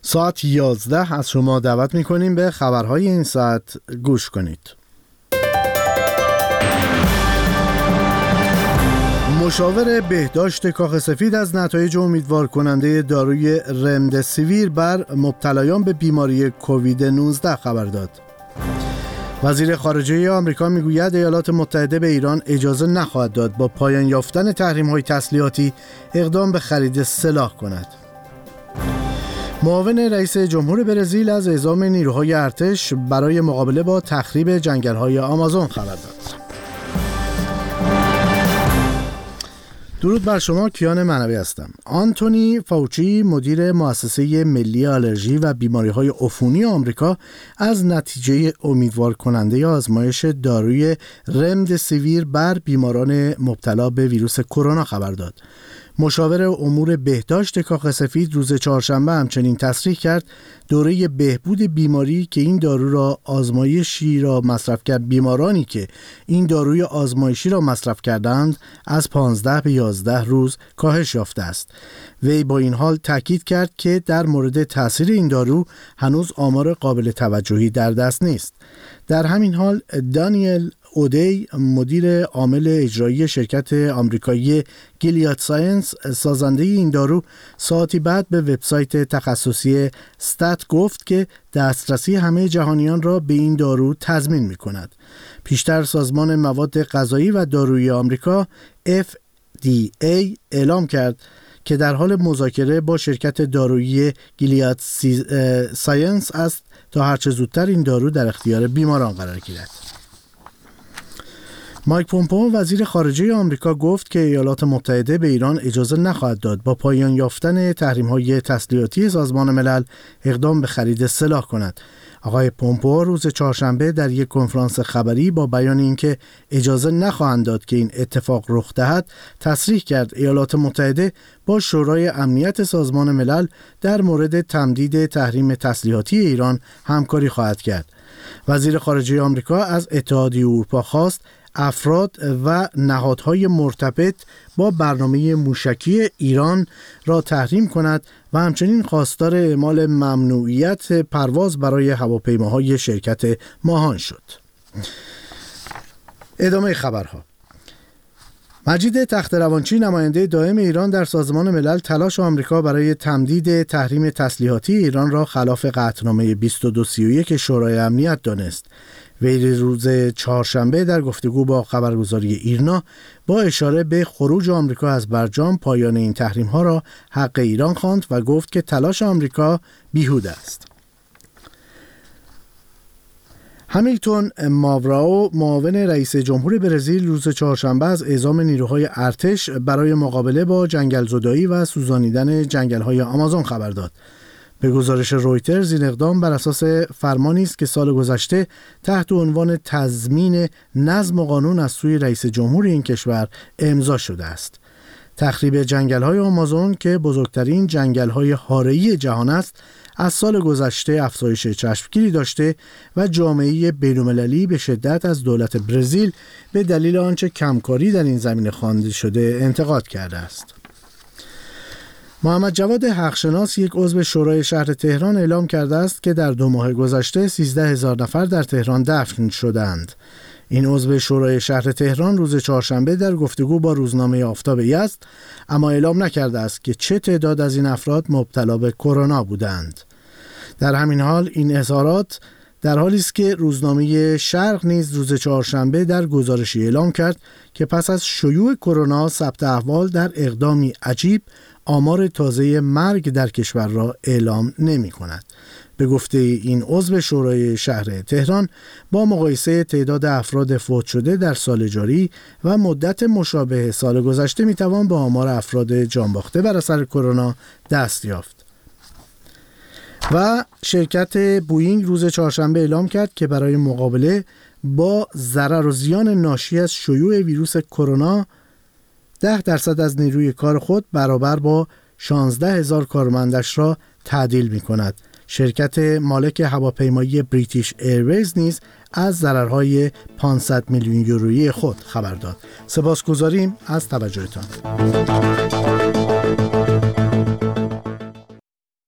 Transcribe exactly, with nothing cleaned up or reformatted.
ساعت یازده از شما دعوت می‌کنیم به خبرهای این ساعت گوش کنید. مشاور بهداشت کاخ سفید از نتایج امیدوار کننده داروی رمدسیویر بر مبتلایان به بیماری کووید نوزده خبر داد. وزیر خارجه آمریکا میگوید ایالات متحده به ایران اجازه نخواهد داد با پایان یافتن تحریم‌های تسلیحاتی اقدام به خرید سلاح کند. معاون رئیس جمهور برزیل از اعزام نیروهای ارتش برای مقابله با تخریب جنگل‌های آمازون خبر داد. درود بر شما، کیان معنوی هستم. آنتونی فاوچی مدیر مؤسسه ملی آلرژی و بیماری‌های عفونی آمریکا از نتیجه امیدوار کننده آزمایش داروی رمدسیویر بر بیماران مبتلا به ویروس کرونا خبر داد. مشاور امور بهداشت کاخ سفید روز چهارشنبه همچنین تصریح کرد دوره بهبود بیماری که این دارو را آزمایشی را مصرف کرد بیمارانی که این داروی آزمایشی را مصرف کردند از پانزده به یازده روز کاهش یافته است. وی با این حال تاکید کرد که در مورد تاثیر این دارو هنوز آمار قابل توجهی در دست نیست. در همین حال دانیل اودی مدیر عامل اجرایی شرکت آمریکایی گیلیاد ساینس سازنده این دارو ساعتی بعد به وبسایت تخصصی استات گفت که دسترسی همه جهانیان را به این دارو تضمین می کند. پیشتر سازمان مواد غذایی و دارویی آمریکا اف دی ای اعلام کرد که در حال مذاکره با شرکت دارویی گیلیاد ساینس است تا هرچه زودتر این دارو در اختیار بیماران قرار گیرد. مایک پومپئو وزیر خارجه آمریکا گفت که ایالات متحده به ایران اجازه نخواهد داد با پایان یافتن تحریم‌های تسلیحاتی سازمان ملل اقدام به خرید سلاح کند. آقای پومپئو روز چهارشنبه در یک کنفرانس خبری با بیان اینکه اجازه نخواهند داد که این اتفاق رخ دهد تصریح کرد ایالات متحده با شورای امنیت سازمان ملل در مورد تمدید تحریم تسلیحاتی ایران همکاری خواهد کرد. وزیر خارجه آمریکا از اتحادیه اروپا خواست افراد و نهادهای مرتبط با برنامه موشکی ایران را تحریم کند و همچنین خواستار اعمال ممنوعیت پرواز برای هواپیماهای شرکت ماهان شد. ادامه خبرها. مجید تخت‌روانچی نماینده دائم ایران در سازمان ملل تلاش آمریکا برای تمدید تحریم تسلیحاتی ایران را خلاف قطعنامه بیست و دو سی و یک شورای امنیت دانست. وی روز چهارشنبه در گفتگو با خبرگزاری ایرنا با اشاره به خروج آمریکا از برجام پایان این تحریم‌ها را حق ایران خواند و گفت که تلاش آمریکا بیهوده است. همیلتون ماوراو معاون رئیس جمهور برزیل روز چهارشنبه از اعزام نیروهای ارتش برای مقابله با جنگل‌زدایی و سوزانیدن جنگل‌های آمازون خبر داد. به گزارش رویترز این اقدام بر اساس فرمانی است که سال گذشته تحت عنوان تضمین نظم و قانون از سوی رئیس جمهور این کشور امضا شده است. تخریب جنگل‌های آمازون که بزرگترین جنگل‌های حاره‌ای جهان است، از سال گذشته افزایش چشمگیری داشته و جامعه بین‌المللی به شدت از دولت برزیل به دلیل آنچه کمکاری در این زمینه خوانده شده انتقاد کرده است. محمد جواد حقشناس یک عضو شورای شهر تهران اعلام کرده است که در دو ماه گذشته سیزده هزار نفر در تهران دفن شدند. این عضو شورای شهر تهران روز چهارشنبه در گفتگو با روزنامه آفتاب یزد اما اعلام نکرده است که چه تعداد از این افراد مبتلا به کرونا بودند. در همین حال این اظهارات در حالی است که روزنامه شرق نیز روز چهارشنبه در گزارشی اعلام کرد که پس از شیوع کرونا ثبت احوال در اقدامی عجیب آمار تازه مرگ در کشور را اعلام نمی کند. به گفته این عضو شورای شهر تهران با مقایسه تعداد افراد فوت شده در سال جاری و مدت مشابه سال گذشته می توان به آمار افراد جانباخته بر اثر کرونا دست یافت. و شرکت بوئینگ روز چهارشنبه اعلام کرد که برای مقابله با ضرر و زیان ناشی از شیوع ویروس کرونا ده درصد از نیروی کار خود برابر با شانزده هزار کارمندش را تعدیل می کند. شرکت مالک هواپیمایی بریتیش ایرویز نیز از ضررهای پانصد میلیون یورویی خود خبر داد. سپاسگزاریم از توجهتان.